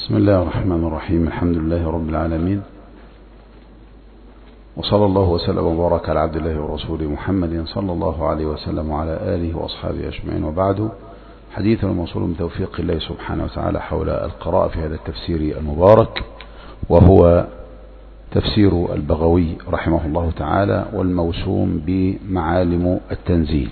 بسم الله الرحمن الرحيم. الحمد لله رب العالمين، وصلى الله وسلم وبارك على عبد الله ورسوله محمد صلى الله عليه وسلم وعلى آله وأصحابه أجمعين، وبعد. حديثنا موصول من توفيق الله سبحانه وتعالى حول القراءة في هذا التفسير المبارك، وهو تفسير البغوي رحمه الله تعالى، والموسوم بمعالم التنزيل.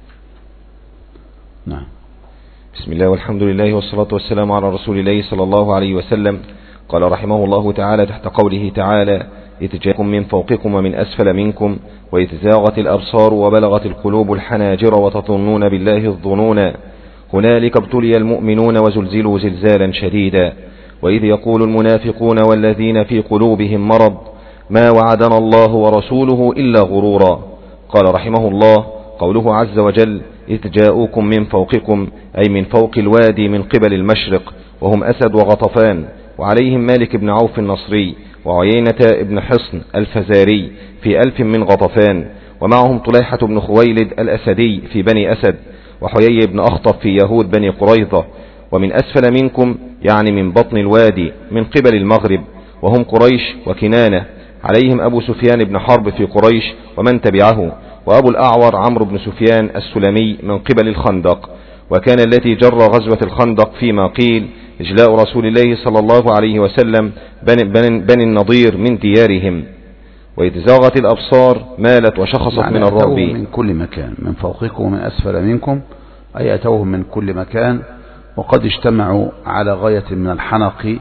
نعم. بسم الله والحمد لله والصلاة والسلام على رسول الله صلى الله عليه وسلم. قال رحمه الله تعالى تحت قوله تعالى: إذ جاءكم من فوقكم ومن أسفل منكم وإذ زاغت الأبصار وبلغت القلوب الحناجر وتظنون بالله الظنونا هنالك ابتلي المؤمنون وزلزلوا زلزالا شديدا وإذ يقول المنافقون والذين في قلوبهم مرض ما وعدنا الله ورسوله إلا غرورا. قال رحمه الله: قوله عز وجل: إذ جاءوكم من فوقكم، أي من فوق الوادي من قبل المشرق، وهم أسد وغطفان، وعليهم مالك بن عوف النصري، وعيينة ابن حصن الفزاري في 1000 من غطفان، ومعهم طليحة بن خويلد الأسدي في بني أسد، وحيي بن أخطب في يهود بني قريظة. ومن أسفل منكم يعني من بطن الوادي من قبل المغرب، وهم قريش وكنانة، عليهم أبو سفيان بن حرب في قريش ومن تبعه، وأبو الأعور عمرو بن سفيان السلمي من قبل الخندق. وكان التي جر غزوة الخندق فيما قيل إجلاء رسول الله صلى الله عليه وسلم بني النضير من ديارهم. وإذ زاغت الأبصار مالت وشخصت من الرعب من كل مكان، من فوقكم ومن أسفل منكم، أي أتوهم من كل مكان، وقد اجتمعوا على غاية من الحنق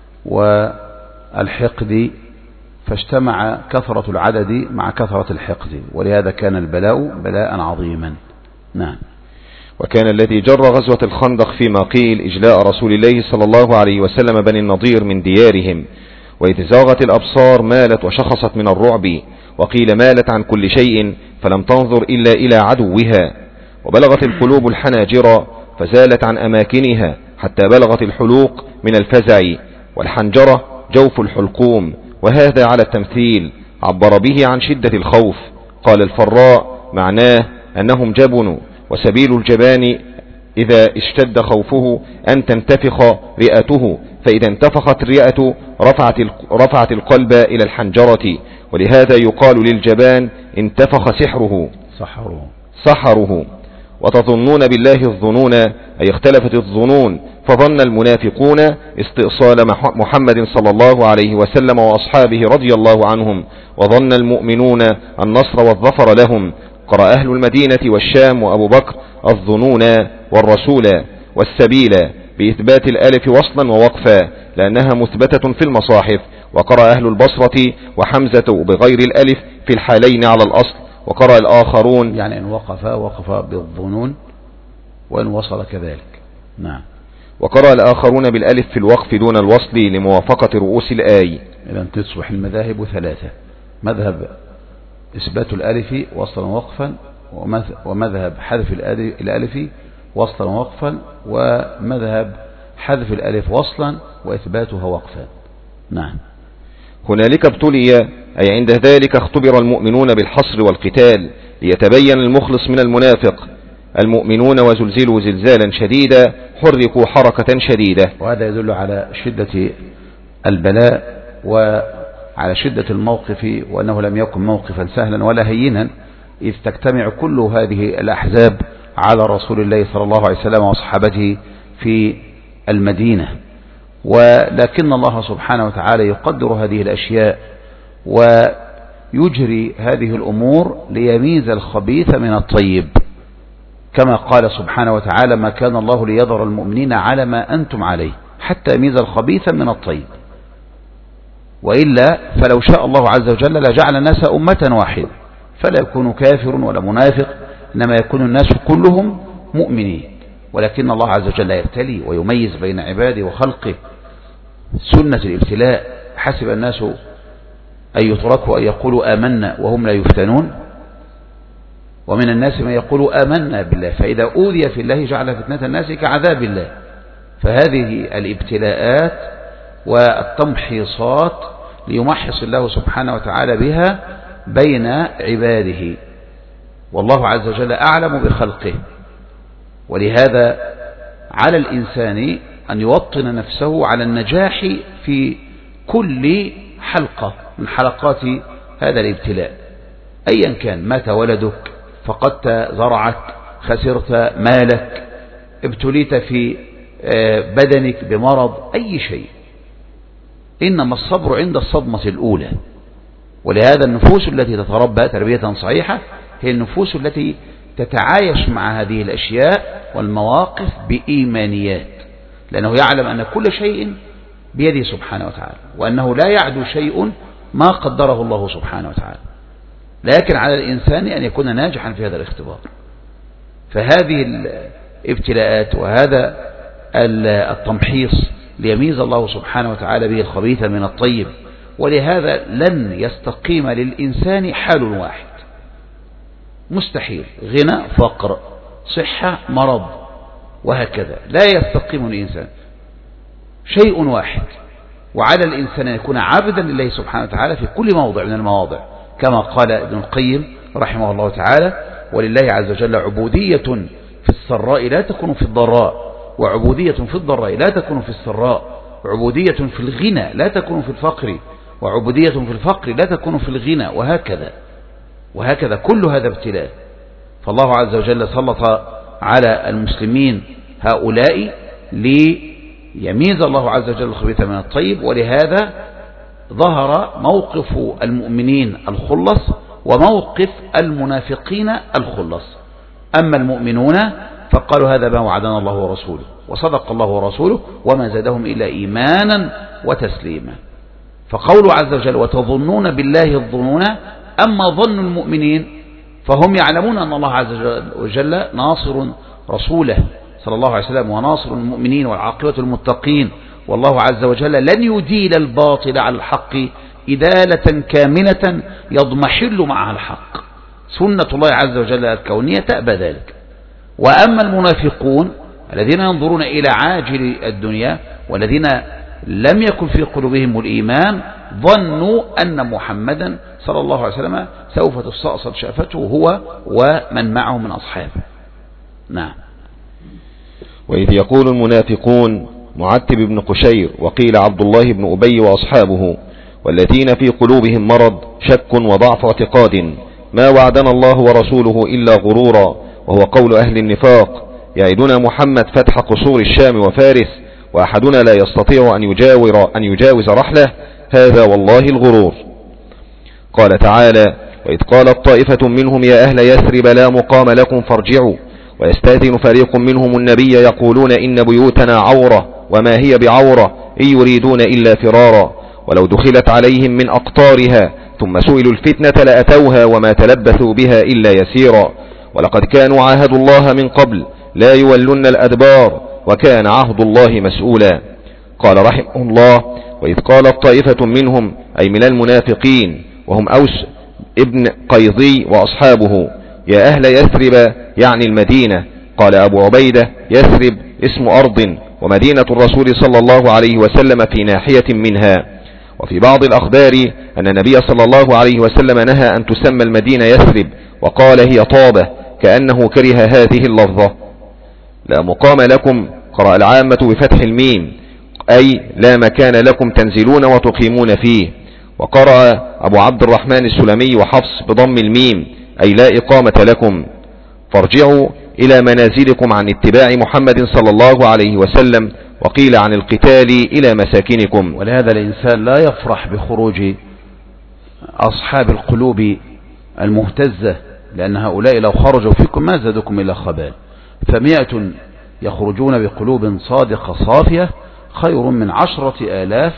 والحقد، فاجتمع كثرة العدد مع كثرة الحقد، ولهذا كان البلاء بلاء عظيما. نعم. وكان الذي جر غزوة الخندق فيما قيل إجلاء رسول الله صلى الله عليه وسلم بني النضير من ديارهم. وإذ زاغت الأبصار مالت وشخصت من الرعب، وقيل مالت عن كل شيء فلم تنظر إلا إلى عدوها. وبلغت القلوب الحناجر فزالت عن أماكنها حتى بلغت الحلوق من الفزع، والحنجرة جوف الحلقوم، وهذا على التمثيل عبر به عن شدة الخوف. قال الفراء معناه أنهم جبنوا، وسبيل الجبان إذا اشتد خوفه أن تنتفخ رئته، فإذا انتفخت الرئة رفعت القلب إلى الحنجرة، ولهذا يقال للجبان انتفخ سحره. وتظنون بالله الظنون، أي اختلفت الظنون، فظن المنافقون استئصال محمد صلى الله عليه وسلم وأصحابه رضي الله عنهم، وظن المؤمنون النصر والظفر لهم. قرأ أهل المدينة والشام وأبو بكر الظنون والرسول والسبيل بإثبات الألف وصلا ووقفا لأنها مثبتة في المصاحف. وقرأ أهل البصرة وحمزة بغير الألف في الحالين على الأصل. وقرأ الآخرون يعني إن وقف بالظنون، وإن وصل كذلك. نعم. وقرأ الآخرون بالألف في الوقف دون الوصل لموافقة رؤوس الآي. إذن تصبح المذاهب 3: مذهب إثبات الألف وصلا ووقفا، ومذهب حذف الألف وصلا ووقفا، ومذهب حذف الألف وصلا وإثباتها وقفا. نعم. هنالك ابتلي، أي عند ذلك اختبر المؤمنون بالحصر والقتال ليتبين المخلص من المنافق. المؤمنون وزلزلوا زلزالا شديدا، حركوا حركة شديدة. وهذا يدل على شدة البلاء وعلى شدة الموقف، وأنه لم يكن موقفا سهلا ولا هينا، إذ تجتمع كل هذه الأحزاب على رسول الله صلى الله عليه وسلم وصحابته في المدينة. ولكن الله سبحانه وتعالى يقدر هذه الأشياء ويجري هذه الأمور ليميز الخبيث من الطيب، كما قال سبحانه وتعالى: ما كان الله ليذر المؤمنين على ما أنتم عليه حتى يميز الخبيث من الطيب، وإلا فلو شاء الله عز وجل لجعل الناس أمة واحدة، فلا يكون كافر ولا منافق، إنما يكون الناس كلهم مؤمنين. ولكن الله عز وجل يبتلي ويميز بين عباده وخلقه، سنة الابتلاء. حسب الناس أن يتركوا أن يقولوا آمنا وهم لا يفتنون، ومن الناس من يقول آمنا بالله فإذا أوذي في الله جعل فتنة الناس كعذاب الله. فهذه الابتلاءات والتمحيصات ليمحص الله سبحانه وتعالى بها بين عباده، والله عز وجل أعلم بخلقه. ولهذا على الإنسان أن يوطن نفسه على النجاح في كل حلقة من حلقات هذا الابتلاء، أيا كان، مات ولدك، فقدت زرعك، خسرت مالك، ابتليت في بدنك بمرض، أي شيء، إنما الصبر عند الصدمة الأولى. ولهذا النفوس التي تتربى تربية صحيحة هي النفوس التي تتعايش مع هذه الأشياء والمواقف بإيمانيات، لأنه يعلم أن كل شيء بيده سبحانه وتعالى، وأنه لا يعدو شيء ما قدره الله سبحانه وتعالى، لكن على الإنسان أن يكون ناجحا في هذا الاختبار. فهذه الابتلاءات وهذا التمحيص ليميز الله سبحانه وتعالى به الخبيث من الطيب، ولهذا لن يستقيم للإنسان حال واحد، مستحيل، غنى فقر صحة مرض وهكذا، لا يستقيم الإنسان، شيء واحد. وعلى الإنسان أن يكون عبدا لله سبحانه وتعالى في كل موضع من المواضع، كما قال ابن القيم رحمه الله تعالى: ولله عز وجل عبودية في السراء لا تكون في الضراء، وعبودية في الضراء لا تكون في السراء، وعبودية في الغنى لا تكون في الفقر، وعبودية في الفقر لا تكون في الغنى، وهكذا كل هذا ابتلاء. فالله عز وجل سلط على المسلمين هؤلاء ليميز الله عز وجل الخبيث من الطيب، ولهذا ظهر موقف المؤمنين الخلص وموقف المنافقين الخلص. أما المؤمنون فقالوا هذا ما وعدنا الله ورسوله، وصدق الله ورسوله، وما زادهم إلا إيمانا وتسليما. فقول عز وجل: وتظنون بالله الظنون. أما ظن المؤمنين فهم يعلمون أن الله عز وجل ناصر رسوله صلى الله عليه وسلم، وناصر المؤمنين، والعاقبة المتقين، والله عز وجل لن يديل الباطل على الحق إدالة كاملة يضمحل معها الحق، سنة الله عز وجل الكونية تأبى ذلك. وأما المنافقون الذين ينظرون إلى عاجل الدنيا، والذين لم يكن في قلوبهم الإيمان، ظنوا أن محمدا صلى الله عليه وسلم سوف تستأصل شأفته هو ومن معه من أصحابه. نعم. وإذ يقول المنافقون معتب بن قشير وقيل عبد الله بن أبي وأصحابه والذين في قلوبهم مرض شك وضعف اعتقاد ما وعدنا الله ورسوله إلا غرورا، وهو قول أهل النفاق يعدنا محمد فتح قصور الشام وفارس وأحدنا لا يستطيع أن يجاوز رحله، هذا والله الغرور. قال تعالى: وإذ قالت طائفة منهم يا أهل يثرب لا مقام لكم فارجعوا، ويستأذن فريق منهم النبي يقولون إن بيوتنا عورة وما هي بعورة إن يريدون إلا فرارا، ولو دخلت عليهم من أقطارها ثم سئلوا الفتنة لأتوها وما تلبثوا بها إلا يسيرا، ولقد كانوا عاهدوا الله من قبل لا يولون الأدبار وكان عهد الله مسؤولا. قال رحمه الله: وإذ قالت طائفة منهم أي من المنافقين وهم أوس ابن قيضي وأصحابه يا أهل يثرب يعني المدينة. قال أبو عبيدة: يثرب اسم أرض ومدينة الرسول صلى الله عليه وسلم في ناحية منها. وفي بعض الأخبار أن النبي صلى الله عليه وسلم نهى أن تسمى المدينة يثرب وقال هي طابة، كأنه كره هذه اللفظة. لا مقام لكم قرأ العامة بفتح الميم أي لا مكان لكم تنزلون وتقيمون فيه، وقرأ أبو عبد الرحمن السلمي وحفص بضم الميم أي لا إقامة لكم. فارجعوا إلى منازلكم عن اتباع محمد صلى الله عليه وسلم، وقيل عن القتال إلى مساكنكم. ولهذا الإنسان لا يفرح بخروج أصحاب القلوب المهتزة، لأن هؤلاء لو خرجوا فيكم ما زادكم إلا خبال. 100 يخرجون بقلوب صادقة صافية خير من 10,000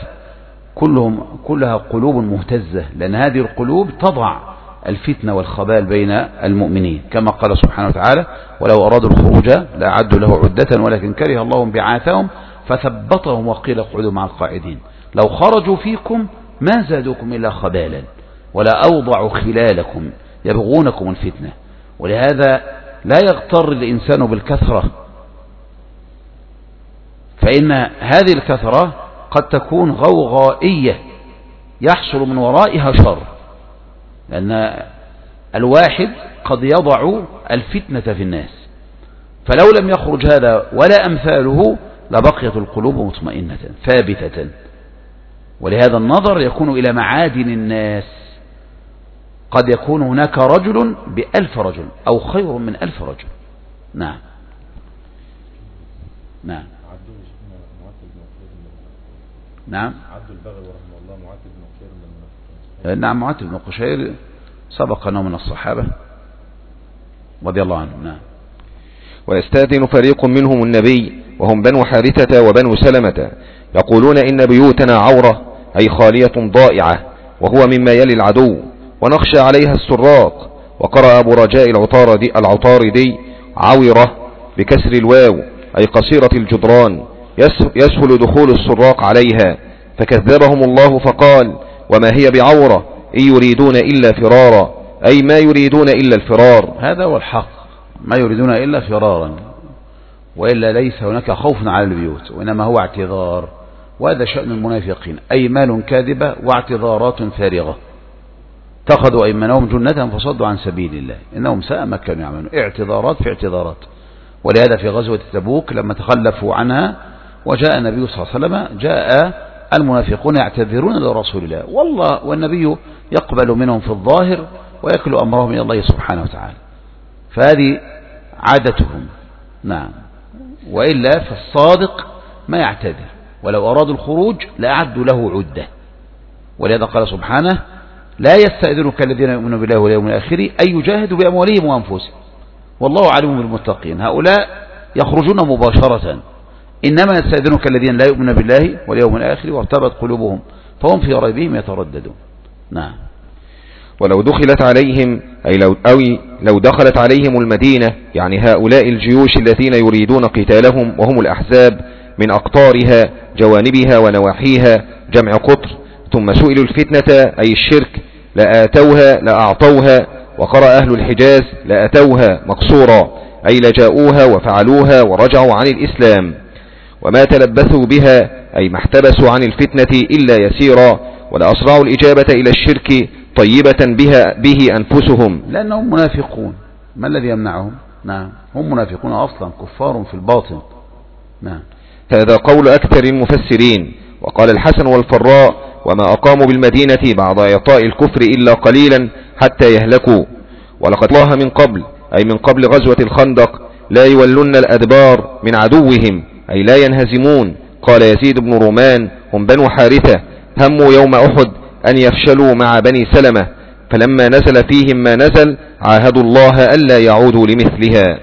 كلها قلوب مهتزة، لأن هذه القلوب تضع الفتنة والخبال بين المؤمنين، كما قال سبحانه وتعالى: ولو أرادوا الخروج لأعدوا له عدة ولكن كره الله بعاثهم فثبطهم وقيل اقعدوا مع القاعدين. لو خرجوا فيكم ما زادوكم إلا خبالا ولا أوضعوا خلالكم يبغونكم الفتنة. ولهذا لا يغتر الإنسان بالكثرة، فإن هذه الكثرة قد تكون غوغائية يحصل من ورائها شر، لأن الواحد قد يضع الفتنة في الناس، فلو لم يخرج هذا ولا أمثاله لبقيت القلوب مطمئنة ثابتة. ولهذا النظر يكون إلى معادن الناس. قد يكون هناك رجل ب1000 رجل أو خير من 1000 رجل. نعم نعم نعم. عبد البغوي رحمه الله معتب بن قشير من المنافقين. نعم معتب بن قشير سبق أنه من الصحابة رضي الله عنهم. نعم. ويستأذن فريق منهم النبي وهم بنو حارثة وبنو سلمة يقولون إن بيوتنا عورة أي خالية ضائعة وهو مما يلي العدو ونخشى عليها السراق. وقرأ أبو رجاء العطاردي عورة بكسر الواو أي قصيرة الجدران يسهل دخول السراق عليها، فكذبهم الله فقال وما هي بعورة إن يريدون إلا فرارا أي ما يريدون إلا الفرار. هذا هو الحق، ما يريدون إلا فرارا، وإلا ليس هناك خوف على البيوت وإنما هو اعتذار. وهذا شأن المنافقين، أيمان كاذبة واعتذارات فارغة. اتخذوا أيمانهم جنة فصدوا عن سبيل الله إنهم ساء ما كانوا يعملون. اعتذارات في اعتذارات. ولهذا في غزوة تبوك لما تخلفوا عنها وجاء النبي صلى الله عليه وسلم جاء المنافقون يعتذرون لرسول الله والله والنبي يقبل منهم في الظاهر ويكل أمرهم إلى الله سبحانه وتعالى. فهذه عادتهم. نعم. وإلا فالصادق ما يعتذر، ولو أرادوا الخروج لأعدوا له عدة. ولهذا قال سبحانه لا يستأذنك الذين يؤمنون بالله واليوم الآخر أن يجاهدوا بأموالهم وأنفسهم والله عليم بالمتقين. هؤلاء يخرجون مباشرة، إنما يستأذنك الذين لا يؤمنون بالله واليوم الآخر وارتبت قلوبهم فهم في ريبهم يترددون. نعم. ولو دخلت عليهم أي لو دخلت عليهم المدينة يعني هؤلاء الجيوش الذين يريدون قتالهم وهم الأحزاب من أقطارها جوانبها ونواحيها جمع قطر، ثم سئلوا الفتنة أي الشرك لآتوها لأعطوها. وقرأ أهل الحجاز لأتوها مقصورا أي لجاؤوها وفعلوها ورجعوا عن الإسلام. وما تلبثوا بها أي ما احتبسوا عن الفتنة إلا يسيرا، ولأسرعوا الإجابة إلى الشرك طيبة به أنفسهم لأنهم منافقون. ما الذي يمنعهم؟ نعم هم منافقون أصلا كفار في الباطن. نعم. هذا قول أكثر المفسرين. وقال الحسن والفراء وما أقاموا بالمدينة بعد إعطاء الكفر إلا قليلا حتى يهلكوا. ولقد الله من قبل أي من قبل غزوة الخندق لا يولون الأدبار من عدوهم أي لا ينهزمون. قال يزيد بن رومان هم بنو حارثة هموا يوم أحد أن يفشلوا مع بني سلمة، فلما نزل فيهم ما نزل عاهدوا الله ألا يعودوا لمثلها.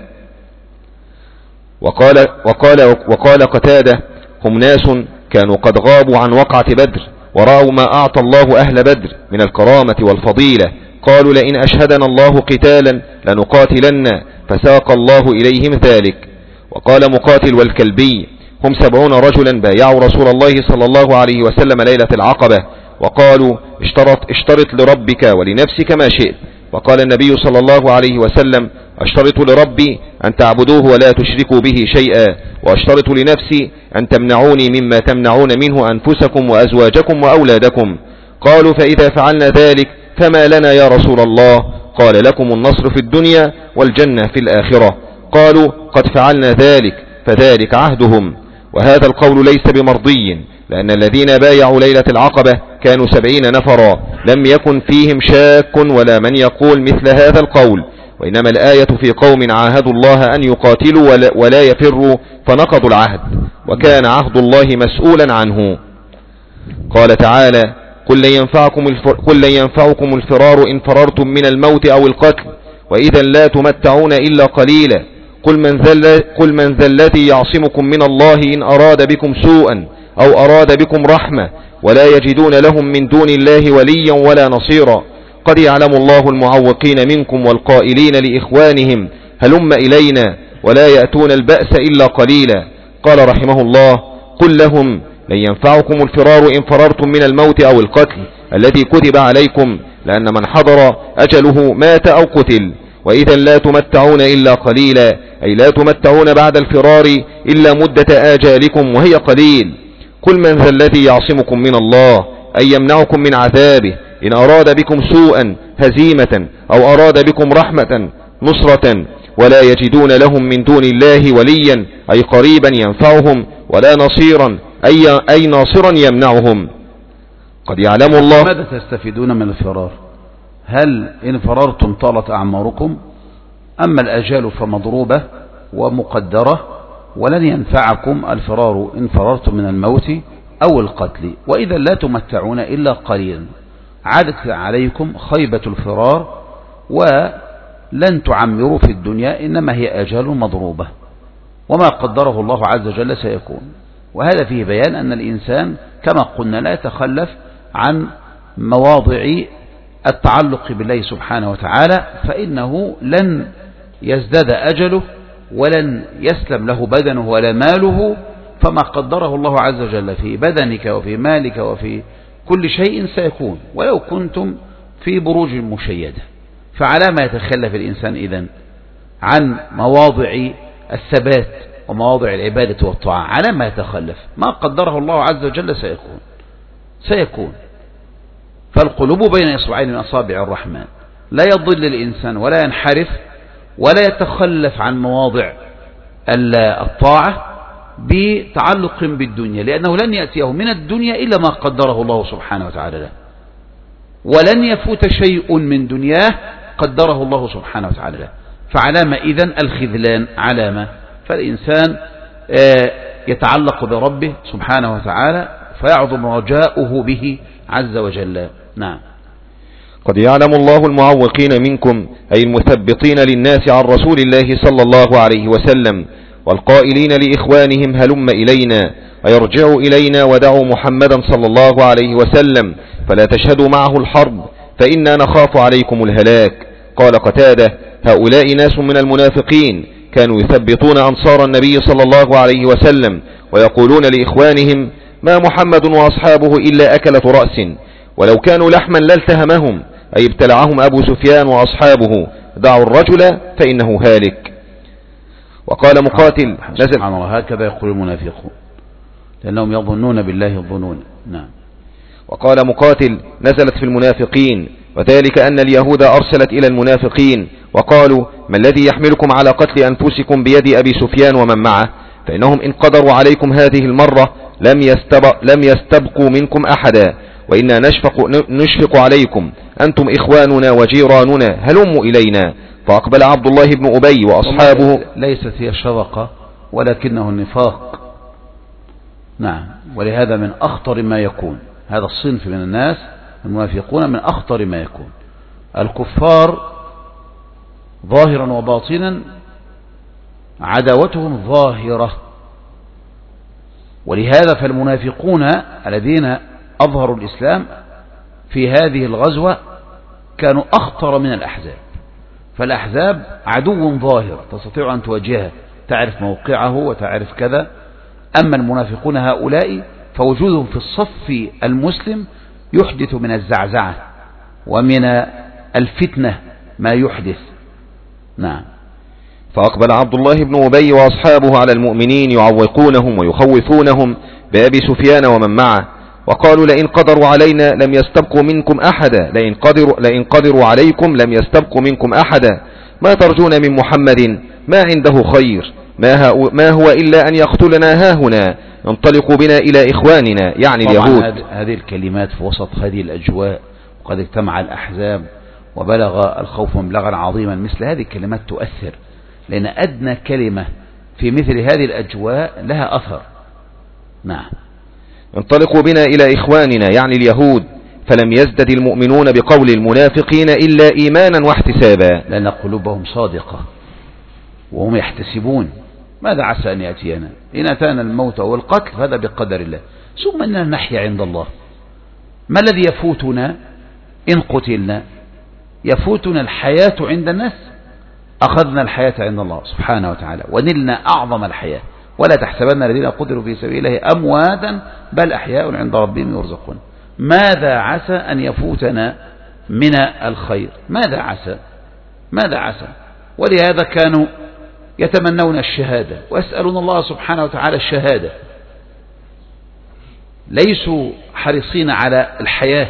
وقال قتادة هم ناس كانوا قد غابوا عن وقعة بدر ورأوا ما أعطى الله أهل بدر من الكرامة والفضيلة، قالوا لئن أشهدنا الله قتالا لنقاتلن، فساق الله إليهم ذلك. وقال مقاتل والكلبي هم 70 رجلا بايعوا رسول الله صلى الله عليه وسلم ليلة العقبة وقالوا اشترط لربك ولنفسك ما شئت. وقال النبي صلى الله عليه وسلم اشترط لربي أن تعبدوه ولا تشركوا به شيئا، واشترط لنفسي أن تمنعوني مما تمنعون منه أنفسكم وأزواجكم وأولادكم. قالوا فإذا فعلنا ذلك فما لنا يا رسول الله؟ قال لكم النصر في الدنيا والجنة في الآخرة. قالوا قد فعلنا ذلك، فذلك عهدهم. وهذا القول ليس بمرضي، لأن الذين بايعوا ليلة العقبة كانوا 70 نفرا لم يكن فيهم شاك ولا من يقول مثل هذا القول، وإنما الآية في قوم عاهدوا الله أن يقاتلوا ولا يفروا فنقضوا العهد، وكان عهد الله مسؤولا عنه. قال تعالى قل لن ينفعكم الفرار إن فررتم من الموت أو القتل وإذا لا تمتعون إلا قليلا. قل من ذا الذي يعصمكم من الله إن أراد بكم سوءا أو أراد بكم رحمة ولا يجدون لهم من دون الله وليا ولا نصيرا. قد يعلم الله المعوقين منكم والقائلين لإخوانهم هلم إلينا ولا يأتون البأس إلا قليلا. قال رحمه الله قل لهم لن ينفعكم الفرار إن فررتم من الموت أو القتل الذي كتب عليكم، لأن من حضر أجله مات أو قتل. وإذا لا تمتعون إلا قليلا أي لا تمتعون بعد الفرار إلا مدة آجالكم وهي قليل. قل من ذا الذي يعصمكم من الله أي يمنعكم من عذابه إن أراد بكم سوءا هزيمة أو أراد بكم رحمة نصرة ولا يجدون لهم من دون الله وليا أي قريبا ينفعهم ولا نصيرا أي ناصرا يمنعهم. قد يعلم الله. ماذا تستفيدون من الفرار؟ هل إن فررتم طالت أعماركم؟ أما الأجال فمضروبة ومقدرة، ولن ينفعكم الفرار إن فررتم من الموت أو القتل، وإذا لا تمتعون إلا قليلا. عادت عليكم خيبة الفرار ولن تعمروا في الدنيا، إنما هي أجال مضروبة، وما قدره الله عز وجل سيكون. وهذا فيه بيان أن الإنسان كما قلنا لا يتخلف عن مواضع التعلق بالله سبحانه وتعالى، فإنه لن يزداد أجله ولن يسلم له بدنه ولا ماله، فما قدره الله عز وجل في بدنك وفي مالك وفي كل شيء سيكون، ولو كنتم في بروج مشيدة. فعلى ما يتخلف الإنسان إذن عن مواضع الثبات ومواضع العبادة والطاعة؟ على ما يتخلف؟ ما قدره الله عز وجل سيكون. فالقلوب بين إصبعين من أصابع الرحمن، لا يضل الإنسان ولا ينحرف ولا يتخلف عن مواضع الطاعة بتعلق بالدنيا، لأنه لن يأتيه من الدنيا إلا ما قدره الله سبحانه وتعالى له، ولن يفوت شيء من دنياه قدره الله سبحانه وتعالى له. فعلامة إذن الخذلان علامة، فالإنسان يتعلق بربه سبحانه وتعالى فيعظم رجاؤه به عز وجل. نعم. قد يعلم الله المعوقين منكم أي المثبطين للناس عن رسول الله صلى الله عليه وسلم، والقائلين لإخوانهم هلم إلينا أي ارجعوا إلينا ودعوا محمدا صلى الله عليه وسلم فلا تشهدوا معه الحرب فإنا نخاف عليكم الهلاك. قال قتادة هؤلاء ناس من المنافقين كانوا يثبطون أنصار النبي صلى الله عليه وسلم ويقولون لإخوانهم ما محمد وأصحابه إلا أكلة رأس، ولو كانوا لحما لالتهمهم أي ابتلعهم أبو سفيان وأصحابه دعوا الرجل فإنه هالك. وقال مقاتل سبحان الله، هكذا يقول المنافقون لأنهم يظنون بالله الظنون. نعم. وقال مقاتل نزلت في المنافقين، وذلك أن اليهود أرسلت إلى المنافقين وقالوا ما الذي يحملكم على قتل أنفسكم بيد أبي سفيان ومن معه، فإنهم إن قدروا عليكم هذه المرة لم يستبقوا منكم أحدا، وإنا نشفق عليكم أنتم إخواننا وجيراننا هلموا إلينا. فأقبل عبد الله بن أبي وأصحابه. ليست هي الشفقة ولكنه النفاق. نعم. ولهذا من أخطر ما يكون هذا الصنف من الناس المنافقون، من أخطر ما يكون. الكفار ظاهرا وباطنا عداوتهم ظاهرة، ولهذا فالمنافقون الذين أظهروا الإسلام في هذه الغزوة كانوا أخطر من الأحزاب. فالأحزاب عدو ظاهر تستطيع أن تواجهه، تعرف موقعه وتعرف كذا. أما المنافقون هؤلاء فوجودهم في الصف المسلم يحدث من الزعزعة ومن الفتنة ما يحدث. نعم. فأقبل عبد الله بن أبي وأصحابه على المؤمنين يعوقونهم ويخوفونهم بأبي سفيان ومن معه، وقالوا لئن قدروا علينا لم يستبقوا منكم أحدا، لئن قدروا عليكم لم يستبقوا منكم أحدا، ما ترجون من محمد ما عنده خير، ما هو إلا أن يقتلنا هاهنا، انطلقوا بنا إلى إخواننا يعني اليهود. هذه الكلمات في وسط هذه الأجواء وقد اجتمع الأحزاب وبلغ الخوف مبلغا عظيما، مثل هذه الكلمات تؤثر، لأن أدنى كلمة في مثل هذه الأجواء لها أثر. نعم. انطلقوا بنا إلى إخواننا يعني اليهود، فلم يزدد المؤمنون بقول المنافقين إلا إيمانا واحتسابا، لأن قلوبهم صادقة وهم يحتسبون ماذا عسى أن يأتينا إن أتانا الموت والقتل هذا بقدر الله، ثم إننا نحيا عند الله. ما الذي يفوتنا إن قتلنا؟ يفوتنا الحياة عند الناس، أخذنا الحياة عند الله سبحانه وتعالى ونلنا أعظم الحياة. ولا تحسبن الذين قتلوا في سبيل الله أمواتا بل أحياء عند ربهم يرزقون. ماذا عسى أن يفوتنا من الخير؟ ماذا عسى؟ ولهذا كانوا يتمنون الشهادة ويسألون الله سبحانه وتعالى الشهادة، ليسوا حريصين على الحياة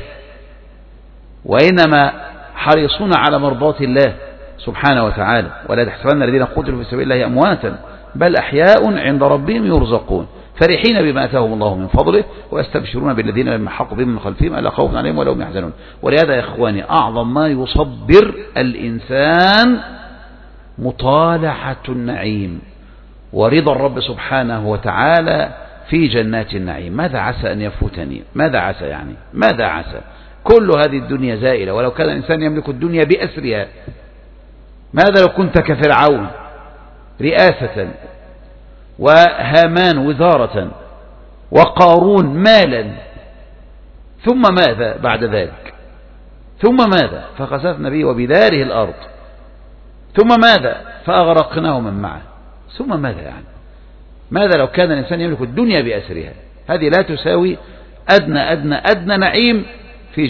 وإنما حريصون على مرضاة الله سبحانه وتعالى. ولا تحسبن الذين قتلوا في سبيل الله أمواتا بل أحياء عند ربهم يرزقون. فرحين بما آتاهم الله من فضله ويستبشرون بالذين لم يحقوا بهم من خلفهم ألا خوف عليهم ولا هم يحزنون. ولهذا يا إخواني أعظم ما يصبر الإنسان مطالعة النعيم ورضا الرب سبحانه وتعالى في جنات النعيم. ماذا عسى أن يفوتني؟ ماذا عسى يعني؟ ماذا عسى؟ كل هذه الدنيا زائلة، ولو كان الإنسان يملك الدنيا بأسرها. ماذا لو كنت كفرعون رئاسة وهامان وزارة وقارون مالا، ثم ماذا بعد ذلك؟ ثم ماذا؟ فخسفنا به وبداره الأرض، ثم ماذا؟ فأغرقناه من معه، ثم ماذا يعني؟ ماذا لو كان الإنسان يملك الدنيا بأسرها؟ هذه لا تساوي أدنى نعيم في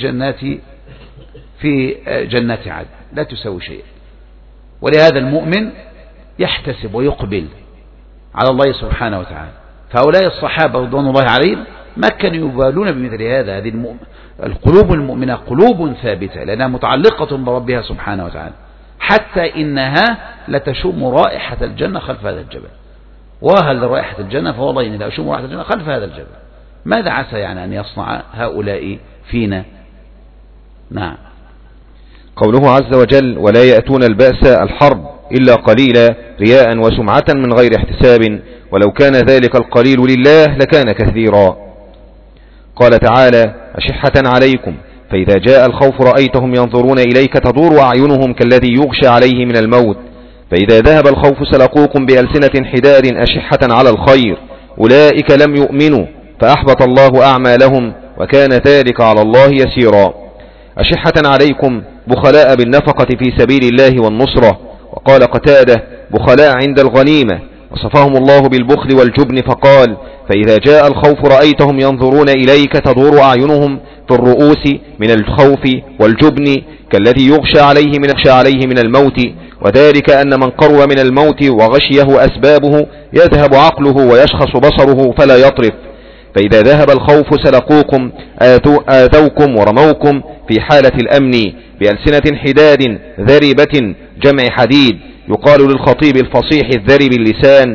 جنات عدن، لا تساوي شيء. ولهذا المؤمن يحتسب ويقبل على الله سبحانه وتعالى. فهؤلاء الصحابة رضوان الله عليهم ما كانوا يبالون بمثل هذا. هذه القلوب المؤمنة قلوب ثابتة لأنها متعلقة بربها سبحانه وتعالى، حتى إنها لتشم رائحة الجنة خلف هذا الجبل. وهل رائحة الجنة؟ فوالله إني لا أشم رائحة الجنة خلف هذا الجبل. ماذا عسى يعني أن يصنع هؤلاء فينا؟ نعم. قوله عز وجل: ولا يأتون البأس الحرب إلا قليلا رياء وسمعة من غير احتساب ولو كان ذلك القليل لله لكان كثيرا. قال تعالى: أشحة عليكم فإذا جاء الخوف رأيتهم ينظرون إليك تدور أعينهم كالذي يغشى عليه من الموت فإذا ذهب الخوف سلقوكم بألسنة حداد أشحة على الخير أولئك لم يؤمنوا فأحبط الله أعمالهم وكان ذلك على الله يسيرا. أشحة عليكم بخلاء بالنفقة في سبيل الله والنصرة. وقال قتادة: بخلاء عند الغنيمة. وصفهم الله بالبخل والجبن فقال: فإذا جاء الخوف رأيتهم ينظرون إليك تدور أعينهم في الرؤوس من الخوف والجبن كالذي يغشى عليه من الموت وذلك أن من قرب من الموت وغشيه أسبابه يذهب عقله ويشخص بصره فلا يطرف. فإذا ذهب الخوف سلقوكم آذوكم ورموكم في حالة الأمن بألسنة حداد ذربة جمع حديد. يقال للخطيب الفصيح الذرب اللسان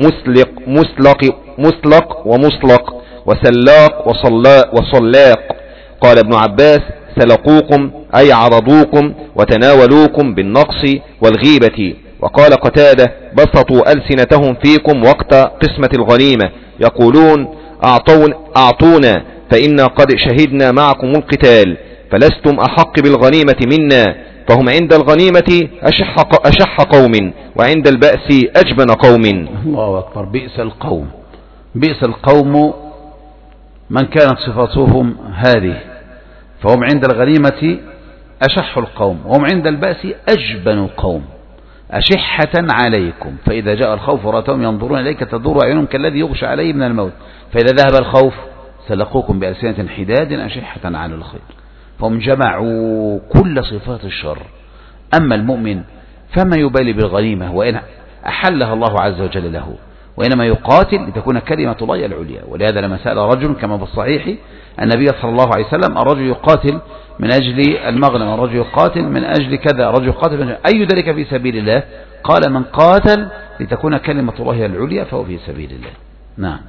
مسلق ومسلق وسلاق وصلاق. قال ابن عباس: سلقوكم أي عرضوكم وتناولوكم بالنقص والغيبة. وقال قتادة: بسطوا ألسنتهم فيكم وقت قسمة الغنيمة يقولون: أعطونا فإنا قد شهدنا معكم القتال فلستم أحق بالغنيمة منا. فهم عند الغنيمة أشح قوم وعند البأس أجبن قوم. الله أكبر. بئس القوم من كانت صفاتهم هذه. فهم عند الغنيمة أشح القوم وهم عند البأس أجبن القوم. أشحة عليكم فإذا جاء الخوف رأيتهم ينظرون إليك تدور أعينهم كالذي يغشى عليه من الموت فإذا ذهب الخوف سلقوكم بألسنة حداد أشحة على الخير. فهم جمعوا كل صفات الشر. أما المؤمن فما يبالي بالغنيمة وإن أحلها الله عز وجل له، وإنما يقاتل لتكون كلمة الله العليا. ولهذا لما سأل رجل كما في الصحيح النبي صلى الله عليه وسلم: الرجل يقاتل من أجل المغنم، الرجل يقاتل من أجل كذا، الرجل يقاتل من أجل أي ذلك في سبيل الله؟ قال: من قاتل لتكون كلمة الله العليا فهو في سبيل الله. نعم.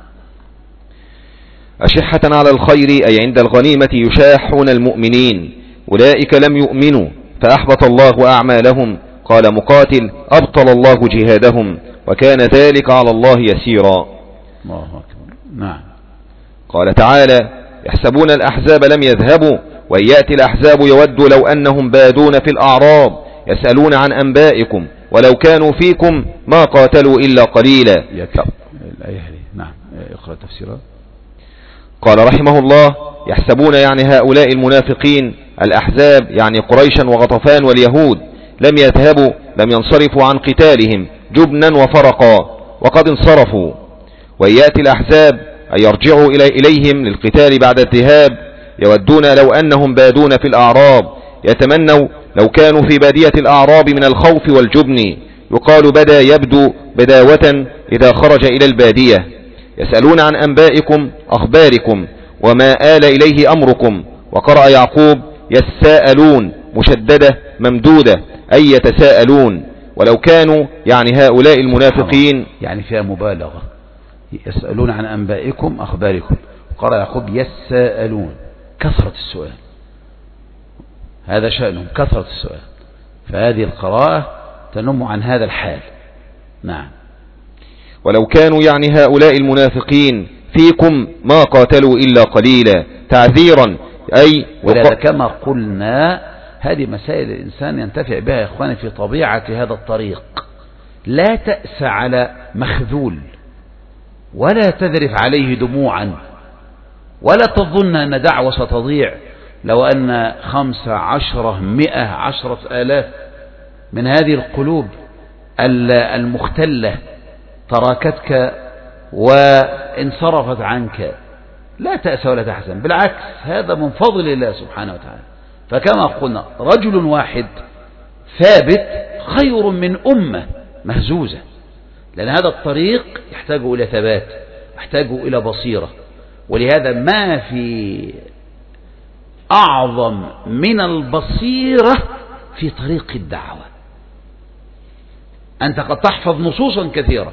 أشحة على الخير أي عند الغنيمة يشاحون المؤمنين أولئك لم يؤمنوا فأحبط الله أعمالهم. قال مقاتل: أبطل الله جهادهم وكان ذلك على الله يسيرا. الله أكبر. نعم. قال تعالى: يحسبون الأحزاب لم يذهبوا وإن يأتي الأحزاب يود لو أنهم بادون في الأعراب يسألون عن أنبائكم ولو كانوا فيكم ما قاتلوا إلا قليلا. نعم. اقرأ تفسيرها. قال رحمه الله: يحسبون يعني هؤلاء المنافقين الأحزاب يعني قريشا وغطفان واليهود لم يذهبوا لم ينصرفوا عن قتالهم جبنا وفرقا وقد انصرفوا. وإن يأتي الأحزاب أي يرجعوا إليهم للقتال بعد الذهاب يودون لو أنهم بادون في الأعراب يتمنوا لو كانوا في بادية الأعراب من الخوف والجبن. يقال بدا يبدو بداوة إذا خرج إلى البادية. يسألون عن أنبائكم أخباركم وما آل إليه أمركم. وقرأ يعقوب: يساءلون مشددة ممدودة أي يتساءلون. ولو كانوا يعني هؤلاء المنافقين يعني فيها مبالغة يسألون عن أنبائكم أخباركم. قرأ يعقوب يسألون، كثرة السؤال، هذا شأنهم كثرة السؤال. فهذه القراءة تنم عن هذا الحال. نعم. ولو كانوا يعني هؤلاء المنافقين فيكم ما قاتلوا إلا قليلا، تعذيرا أي ولذا كما قلنا هذه مسائل الإنسان ينتفع بها يا إخواني في طبيعة هذا الطريق. لا تأس على مخذول، ولا تذرف عليه دموعا، ولا تظن أن دعوة ستضيع لو أن 15 100 10,000 من هذه القلوب المختلة تراكتك وانصرفت عنك. لا تأس ولا تحزن، بالعكس هذا من فضل الله سبحانه وتعالى. فكما قلنا رجل واحد ثابت خير من أمة مهزوزة، لأن هذا الطريق يحتاج إلى ثبات، يحتاج إلى بصيرة. ولهذا ما في أعظم من البصيرة في طريق الدعوة. أنت قد تحفظ نصوصا كثيرة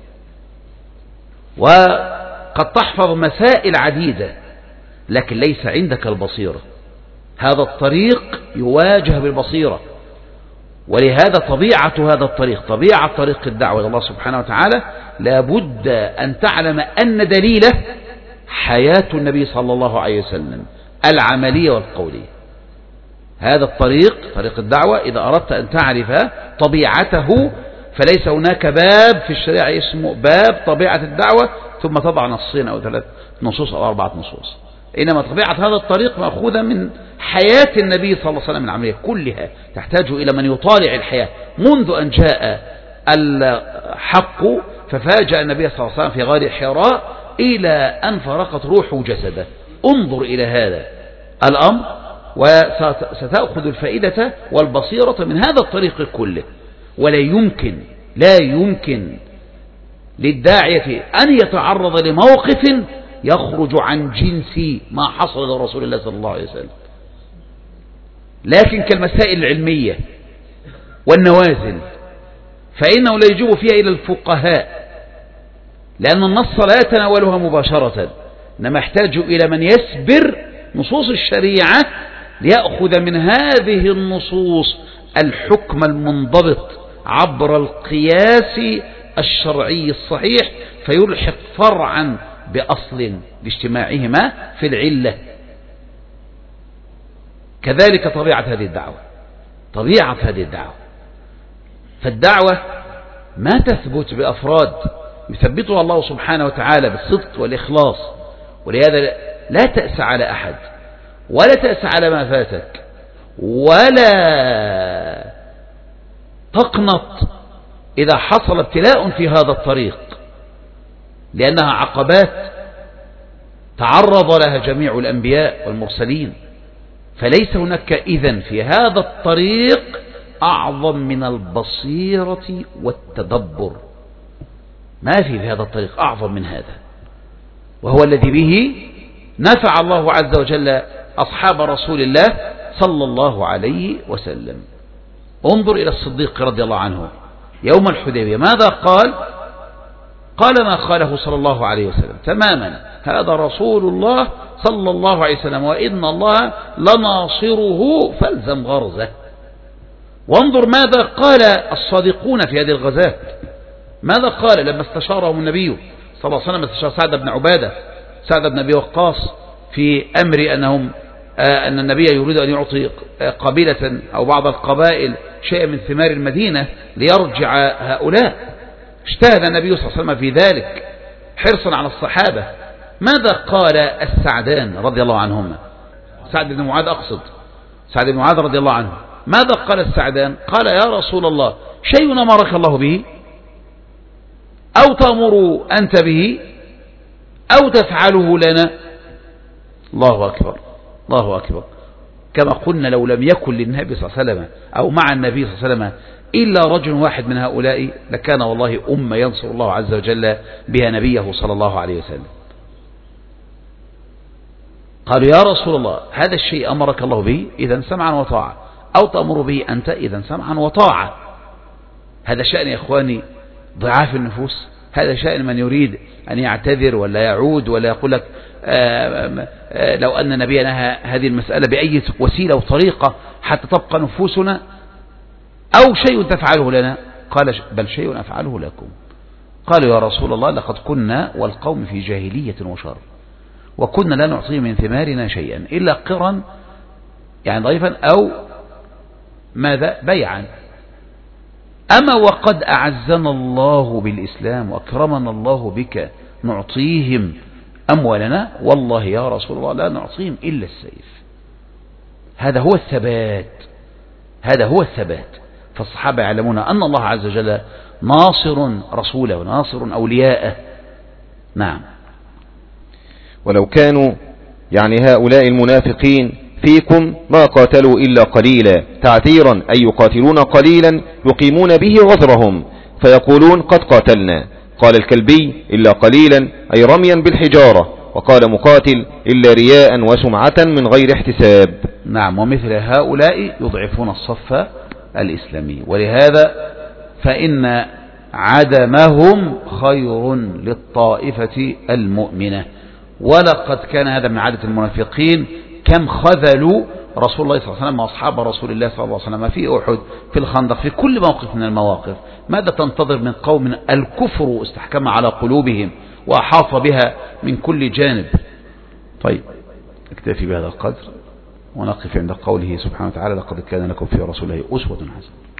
وقد تحفظ مسائل عديدة، لكن ليس عندك البصيرة. هذا الطريق يواجه بالبصيرة، ولهذا طبيعة هذا الطريق، طبيعة طريق الدعوة إلى الله سبحانه وتعالى، لابد أن تعلم أن دليله حياة النبي صلى الله عليه وسلم العملية والقولية. هذا الطريق، طريق الدعوة، إذا أردت أن تعرف طبيعته فليس هناك باب في الشريعة اسمه باب طبيعة الدعوة ثم تضع نصين أو 3 نصوص أو 4 نصوص، إنما طبيعة هذا الطريق مأخوذة من حياة النبي صلى الله عليه وسلم العملية كلها، تحتاج إلى من يطالع الحياة منذ أن جاء الحق ففاجأ النبي صلى الله عليه وسلم في غار حراء إلى أن فرقت روحه جسده. انظر إلى هذا الأمر وستأخذ الفائدة والبصيرة من هذا الطريق كله. ولا يمكن للداعية أن يتعرض لموقف يخرج عن جنس ما حصل لرسول الله صلى الله عليه وسلم، لكن كالمسائل العلمية والنوازل فإنه لا يجب فيها إلى الفقهاء، لأن النص لا يتناولها مباشرة، إنما يحتاج إلى من يسبر نصوص الشريعة ليأخذ من هذه النصوص الحكم المنضبط عبر القياس الشرعي الصحيح، فيلحق فرعا بأصل لاجتماعهما في العلة. كذلك طبيعة هذه الدعوة، فالدعوة ما تثبت بأفراد يثبتها الله سبحانه وتعالى بالصدق والإخلاص. ولهذا لا تأس على أحد، ولا تأس على ما فاتك، ولا تقنط إذا حصل ابتلاء في هذا الطريق، لأنها عقبات تعرض لها جميع الأنبياء والمرسلين. فليس هناك إذن في هذا الطريق أعظم من البصيرة والتدبر، ما في هذا الطريق أعظم من هذا، وهو الذي به نفع الله عز وجل أصحاب رسول الله صلى الله عليه وسلم. انظر إلى الصديق رضي الله عنه يوم الحديبية ماذا قال؟ قال ما قاله صلى الله عليه وسلم تماما: هذا رسول الله صلى الله عليه وسلم وإن الله لناصره فالزم غرزه. وانظر ماذا قال الصادقون في هذه الغزاة، ماذا قال لما استشارهم النبي صلى الله عليه وسلم، استشار سعد بن عبادة، سعد بن أبي وقاص في أمر أن النبي يريد أن يعطي قبيلة أو بعض القبائل شيء من ثمار المدينة ليرجع هؤلاء. اجتهد النبي صلى الله عليه وسلم في ذلك حرصا على الصحابة. ماذا قال السعدان رضي الله عنهما؟ سعد بن معاذ أقصد، سعد بن معاذ رضي الله عنه. ماذا قال السعدان؟ قال: يا رسول الله، شيء أمرك الله به أو تأمر أنت به أو تفعله لنا؟ الله أكبر، الله أكبر. كما قلنا لو لم يكن للنبي صلى الله عليه وسلم أو مع النبي صلى الله عليه وسلم إلا رجل واحد من هؤلاء لكان والله أمة ينصر الله عز وجل بها نبيه صلى الله عليه وسلم. قالوا: يا رسول الله، هذا الشيء أمرك الله به، إذا سمعا وطاعة، أو تأمر به أنت، إذا سمعا وطاعة. هذا شأن يا إخواني ضعاف النفوس، هذا شأن من يريد أن يعتذر ولا يعود ولا يقول لك لو أن نبينا هذه المسألة بأي وسيلة وطريقة حتى تبقى نفوسنا أو شيء تفعله لنا. قال بل شيء أفعله لكم. قالوا يا رسول الله لقد كنا والقوم في جاهلية وشر وكنا لا نعطي من ثمارنا شيئا إلا قرا يعني ضيفا أو ماذا بيعا، أما وقد أعزنا الله بالإسلام وأكرمنا الله بك نعطيهم أموالنا والله يا رسول الله لا نعطيهم إلا السيف. هذا هو الثبات، هذا هو الثبات. فالصحابة يعلمون أن الله عز وجل ناصر رسوله وناصر أولياءه. نعم. ولو كانوا يعني هؤلاء المنافقين فيكم ما قاتلوا إلا قليلا، تعتيرا أي يقاتلون قليلا يقيمون به غزرهم فيقولون قد قاتلنا. قال الكلبي إلا قليلا أي رميا بالحجارة، وقال مقاتل إلا رياء وسمعة من غير احتساب. نعم. ومثل هؤلاء يضعفون الصف الإسلامي، ولهذا فإن عدمهم خير للطائفة المؤمنة. ولقد كان هذا من عادة المنافقين، كم خذلوا رسول الله صلى الله عليه وسلم وأصحاب رسول الله صلى الله عليه وسلم في أحد في الخندق في كل موقف من المواقف. ماذا تنتظر من قوم الكفر استحكم على قلوبهم وأحاط بها من كل جانب. طيب اكتفي بهذا القدر ونقف عند قوله سبحانه وتعالى لقد كان لكم في رسول الله أسوة حسنة.